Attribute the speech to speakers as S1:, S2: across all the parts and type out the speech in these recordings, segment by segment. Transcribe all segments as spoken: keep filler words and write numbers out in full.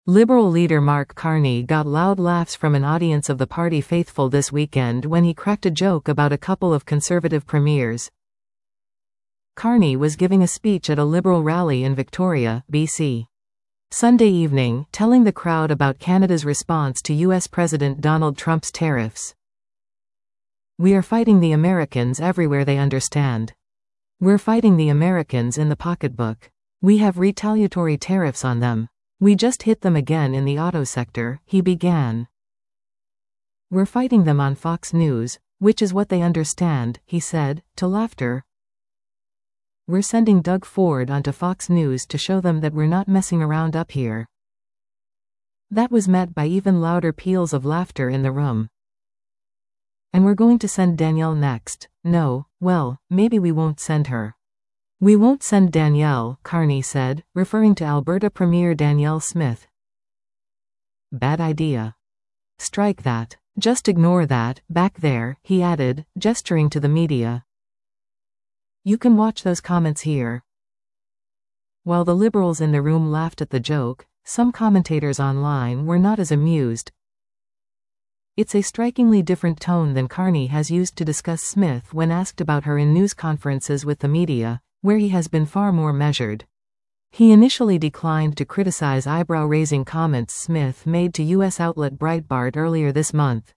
S1: Liberal leader Mark Carney got loud laughs from an audience of the party faithful this weekend when he cracked a joke about a couple of Conservative premiers. Carney was giving a speech at a Liberal rally in Victoria, B C, Sunday evening, telling the crowd about Canada's response to U S President Donald Trump's tariffs. "We are fighting the Americans everywhere they understand. We're fighting the Americans in the pocketbook. We have retaliatory tariffs on them. We just hit them again in the auto sector," he began. "We're fighting them on Fox News, which is what they understand," he said, to laughter. "We're sending Doug Ford onto Fox News to show them that we're not messing around up here." That was met by even louder peals of laughter in the room. "And we're going to send Danielle next." "No, well, maybe we won't send her." "We won't send Danielle," Carney said, referring to Alberta Premier Danielle Smith. "Bad idea. Strike that. Just ignore that, back there," he added, gesturing to the media. "You can watch those comments here." While the Liberals in the room laughed at the joke, some commentators online were not as amused. It's a strikingly different tone than Carney has used to discuss Smith when asked about her in news conferences with the media, where he has been far more measured. He initially declined to criticize eyebrow-raising comments Smith made to U S outlet Breitbart earlier this month.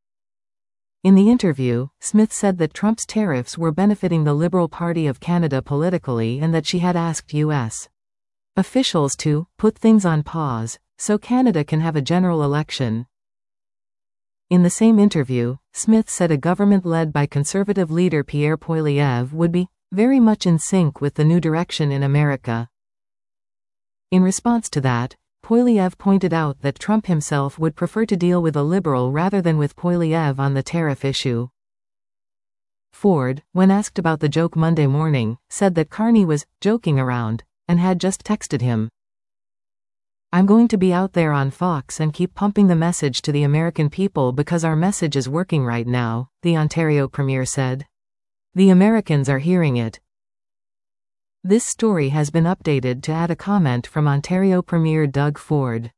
S1: In the interview, Smith said that Trump's tariffs were benefiting the Liberal Party of Canada politically and that she had asked U S officials to put things on pause so Canada can have a general election. In the same interview, Smith said a government led by Conservative leader Pierre Poilievre would be very much in sync with the new direction in America. In response to that, Poilievre pointed out that Trump himself would prefer to deal with a Liberal rather than with Poilievre on the tariff issue. Ford, when asked about the joke Monday morning, said that Carney was joking around and had just texted him. "I'm going to be out there on Fox and keep pumping the message to the American people because our message is working right now," the Ontario Premier said. "The Americans are hearing it." This story has been updated to add a comment from Ontario Premier Doug Ford.